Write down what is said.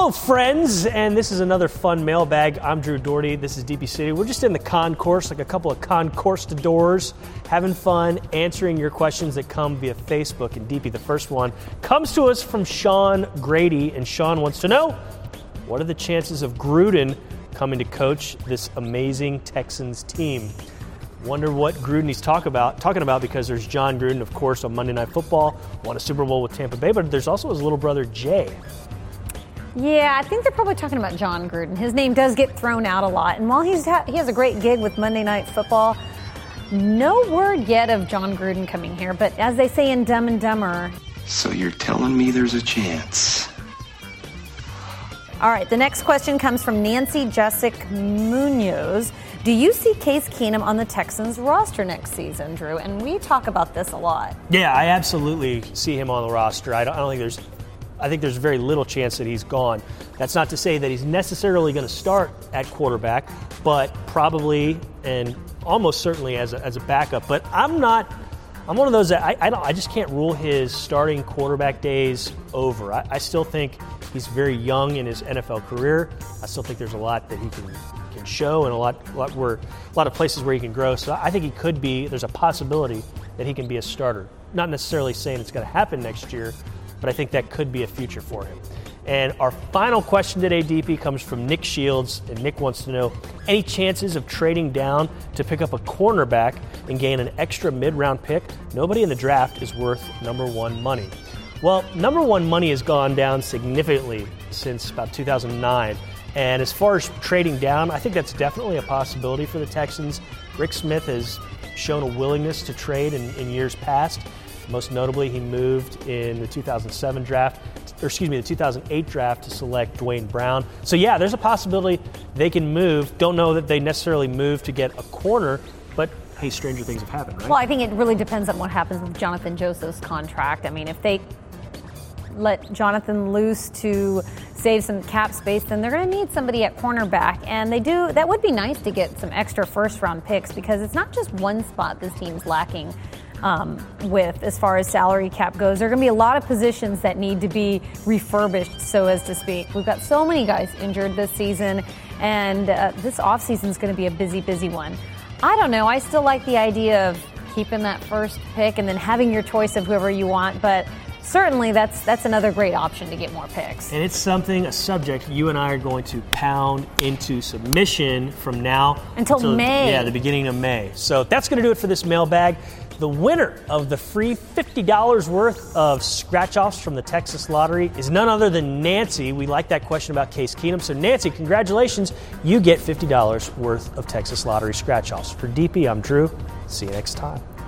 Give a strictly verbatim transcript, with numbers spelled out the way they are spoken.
Hello, friends, and this is another fun mailbag. I'm Drew Doherty. This is D P City. We're just in the concourse, like a couple of concourse-to-doors, having fun, answering your questions that come via Facebook. And D P, the first one, comes to us from Sean Grady, and Sean wants to know, what are the chances of Gruden coming to coach this amazing Texans team? Wonder what Gruden he's talk about, talking about because there's John Gruden, of course, on Monday Night Football, won a Super Bowl with Tampa Bay, but there's also his little brother, Jay. Yeah, I think they're probably talking about John Gruden. His name does get thrown out a lot. And while he's ha- he has a great gig with Monday Night Football, no word yet of John Gruden coming here. But as they say in Dumb and Dumber... So you're telling me there's a chance? All right, the next question comes from Nancy Jessic Munoz. Do you see Case Keenum on the Texans roster next season, Drew? And we talk about this a lot. Yeah, I absolutely see him on the roster. I don't, I don't think there's... I think there's very little chance that he's gone. That's not to say that he's necessarily going to start at quarterback, but probably and almost certainly as a, as a backup. But I'm not – I'm one of those that I, I, don't, I just can't rule his starting quarterback days over. I, I still think he's very young in his N F L career. I still think there's a lot that he can can show and a lot, a lot, where, a lot of places where he can grow. So I think he could be – there's a possibility that he can be a starter. Not necessarily saying it's going to happen next year, but I think that could be a future for him. And our final question today, D P, comes from Nick Shields, and Nick wants to know, any chances of trading down to pick up a cornerback and gain an extra mid-round pick? Nobody in the draft is worth number one money. Well, number one money has gone down significantly since about two thousand nine. And as far as trading down, I think that's definitely a possibility for the Texans. Rick Smith has shown a willingness to trade in, in years past. Most notably, he moved in the two thousand seven draft, or excuse me, the two thousand eight draft to select Dwayne Brown. So yeah, there's a possibility they can move. Don't know that they necessarily move to get a corner, but hey, stranger things have happened, right? Well, I think it really depends on what happens with Jonathan Joseph's contract. I mean, if they let Jonathan loose to save some cap space, then they're going to need somebody at cornerback. And they do. That would be nice to get some extra first-round picks because it's not just one spot this team's lacking. Um, with as far as salary cap goes. There are going to be a lot of positions that need to be refurbished, so as to speak. We've got so many guys injured this season, and uh, this offseason is going to be a busy, busy one. I don't know. I still like the idea of keeping that first pick and then having your choice of whoever you want, but certainly that's that's another great option to get more picks. And it's something, a subject you and I are going to pound into submission from now until, until May. Yeah, the beginning of May. So that's going to do it for this mailbag. The winner of the free fifty dollars worth of scratch-offs from the Texas Lottery is none other than Nancy. We like that question about Case Keenum. So, Nancy, congratulations. You get fifty dollars worth of Texas Lottery scratch-offs. For D P, I'm Drew. See you next time.